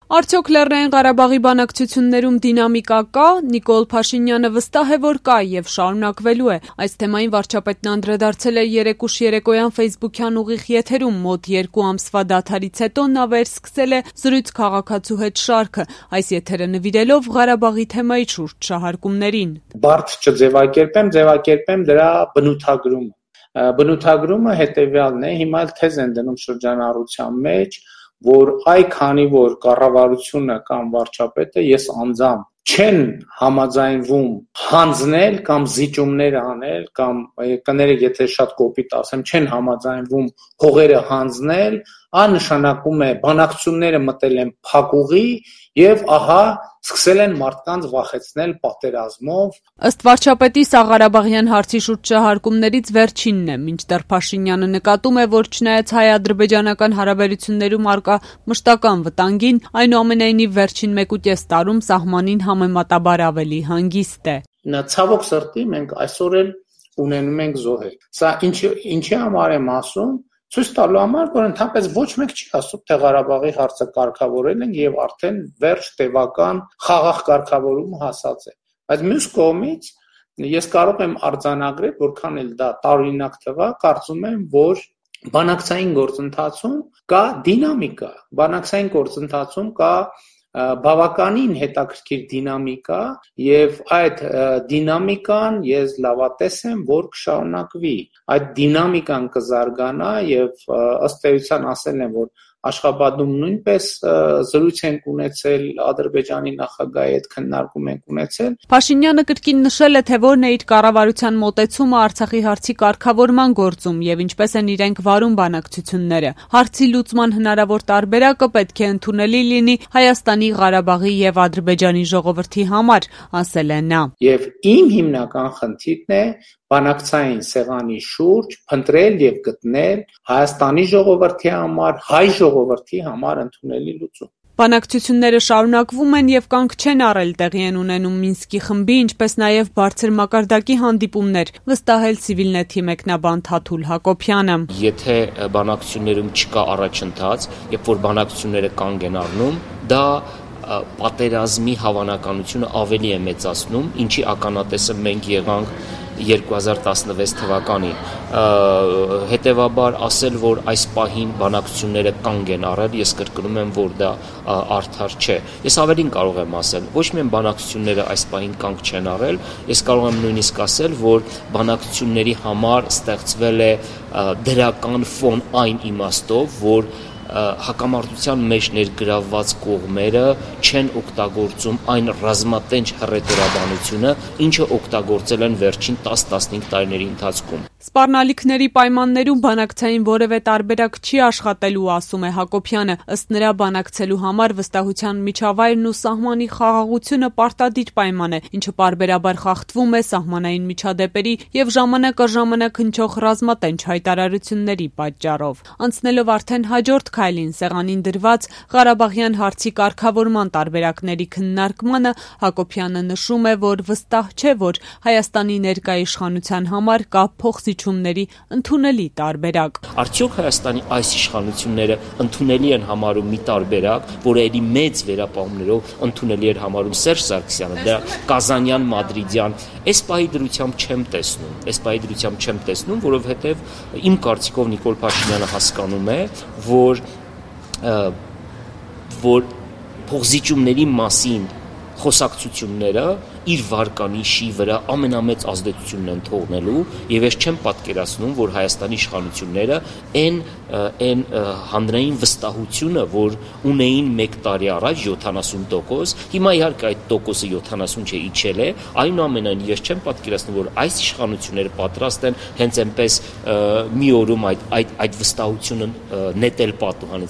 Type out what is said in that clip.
Արդյոք Լեռնային Ղարաբաղի բանակցություններում դինամիկա կա, Նիկոլ Փաշինյանը վստահ է, որ կա եւ շարունակվելու է։ Այս թեմային վարչապետն անդրադարձել է երեկուշ երեկոյան ֆեյսբուքյան ուղիղ եթերում մոտ 2 ամսվա դադարից հետո նա վերսկսել է զրույց քաղաքացու հետ շարքը, այս եթերը նվիրելով Ղարաբաղի թեմայի շուրջ շահարկումներին։ Բարդ չձևակերպեմ դրա բնութագրումը։ Բնութագրումը հետեւյալն է, հիմա էլ թեզ են դնում շրջանառության մեջ, որ քանի որ կառավարությունը կամ վարչապետը ես անձամբ չեն համաձայնվում հանձնել կամ զիջումներ անել կամ կներեք եթե շատ կոպիտ ասեմ չեն համաձայնվում հողերը հանձնել, նշանակում է բանակցությունները մտել են փակուղի եւ ահա սկսել են մարդկանց վախեցնել պատերազմով։ Ըստ վարչապետի սա Ղարաբաղյան հարցի շուրջ շահարկումներից վերջինն է, մինչդեռ Փաշինյանը նկատում է, որ չնայած հայ-ադրբեջանական հարաբերություններում առկա մշտական վտանգին, այնուամենայնիվ վերջին 1.5 տարում սահմանին համեմատաբար ավելի հանգիստ է։ Ցավոք սրտի մենք այսօր էլ ունենում ենք զոհեր։ Սա ինչի համար եմ ասում, ցույց տալու համար, որ ընդհանրապես ոչ մեկ չի ասում, թե Ղարաբաղի հարցը կարգավորել են եւ արդեն վերջ տևական խաղաղ կարգավորումը հասած է։ Բայց մյուս կողմից ես կարող եմ արձանագրել, որքան էլ դա տարօրինակ թվա, կարծում եմ, որ բանակցային գործընթացում կա դինամիկա, բանակցային գործընթացում կա բավականին հետաքրքիր դինամիկա եւ այդ դինամիկան ես լավատես եմ, որ կշարունակվի։ Այդ դինամիկան կզարգանա եւ ըստ էության ասել եմ, որ Աշխաբադում նույնպես զրույց ենք ունեցել Ադրբեջանի նախագահի հետ քննարկում ենք ունեցել։ Փաշինյանը կրկին նշել է, թե որն է իր կառավարության մոտեցումը Արցախի հարցի կարգավորման գործում եւ ինչպես են իրենք վարում բանակցությունները։ Հարցի լուծման հնարավոր տարբերակը պետք է ընդունելի լինի Հայաստանի, Ղարաբաղի եւ Ադրբեջանի ժողովրդի համար, ասել է նա։ Եվ իմ հիմնական խնդիրն է բանակցային սեղանի շուրջ փնտրել եւ գտնել Հայաստանի ժողովրդի համար, հայ ժողովրդի համար ընդունելի լուծում։ Բանակցությունները շարունակվում են եւ կանգ չեն առել, տեղի են ունենում Մինսկի խմբի, ինչպես նաեւ բարձր մակարդակի հանդիպումներ, վստահել Civilnet-ի մեկնաբան Թաթուլ Հակոբյանը։ Եթե բանակցություններում չկա առաջընթաց, երբ որ բանակցությունները կանգ են առնում, դա պատերազմի հավանականությունը ավելի է մեծացնում, ինչի ականատեսը մենք եղանք 2016 թվականին, հետևաբար ասել, որ այս պահին բանակցությունները կանգ են առել, ես կրկնում եմ, որ դա արդար չէ։ Ես ավելին կարող եմ ասել, ոչ միայն բանակցությունները այս պահին կանգ չեն առել, ես կարող եմ նույնիսկ ասել, որ բանակցությունների համար ստեղծվել է դրական ֆոն այն իմաստով, որ հակամարտության մեջ ներգրավված կողմերը չեն օգտագործում այն ռազմատենչ հռետորաբանությունը, ինչը օգտագործել են վերջին 10-15 տարիների ընթացքում։ Սպառնալիքների պայմաններում բանակցային որևէ տարբերակ չի աշխատելու, ասում է Հակոբյանը, ըստ նրա բանակցելու համար վստահության միջավայրն ու սահմանի խաղաղությունը պարտադիր պայման է, ինչը պարբերաբար խախտվում է սահմանային միջադեպերի եւ ժամանակ առ ժամանակ հնչող ռազմատենչ հայտարարությունների պատճառով։ Անցնելով արդեն հաջորդ քայլին սեղանին դրված Ղարաբաղյան հարցի կարգավորման տարբերակների քննարկմանը, Հակոբյանը նշում է, որ վստահ չէ, որ Հայաստանի ներկայ իշխանության համար կա փոխզիջումների ընդունելի տարբերակ։ Արդյոք Հայաստանի այս իշխանությունները ընդունելի են համարում մի տարբերակ, որը էլի մեծ վերապահումներով ընդունելի էր համարում Սերժ Սարգսյանը, դա Կազանյան, Մադրիդյան, այս պահի դրությամբ չեմ տեսնում, որովհետև իմ կարծիքով Նիկոլ Փաշինյանը հասկանում է, որ փոխզիջումների մասին խոսակցությունները իր վարկանիշի վրա ամենամեծ ազդեցությունն են թողնելու եւ ես չեմ պատկերացնում, որ Հայաստանի իշխանությունները այն հանրային վստահությունը, որ ունեին 1 տարի առաջ 70%, հիմա իհարկե այդ տոկոսը 70 չէ, իջել է, այնուամենայնիվ ես չեմ պատկերացնում, որ այս իշխանությունները պատրաստ են հենց այնպես մի օրում այդ վստահությունը նետել պատուհանից։